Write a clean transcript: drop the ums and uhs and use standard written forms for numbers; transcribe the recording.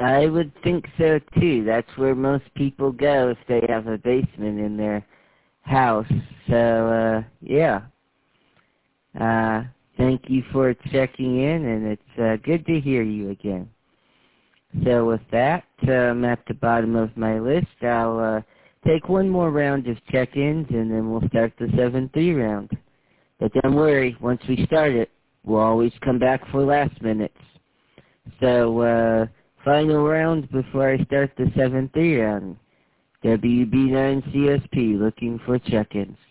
I would think so too. That's where most people go if they have a basement in their house. So, yeah. Thank you for checking in, and it's good to hear you again. So with that, I'm at the bottom of my list. I'll take one more round of check-ins, and then we'll start the 7-3 round. But don't worry, once we start it, we'll always come back for last minutes. So, final round before I start the 7-3 round. WB9CSP looking for check-ins.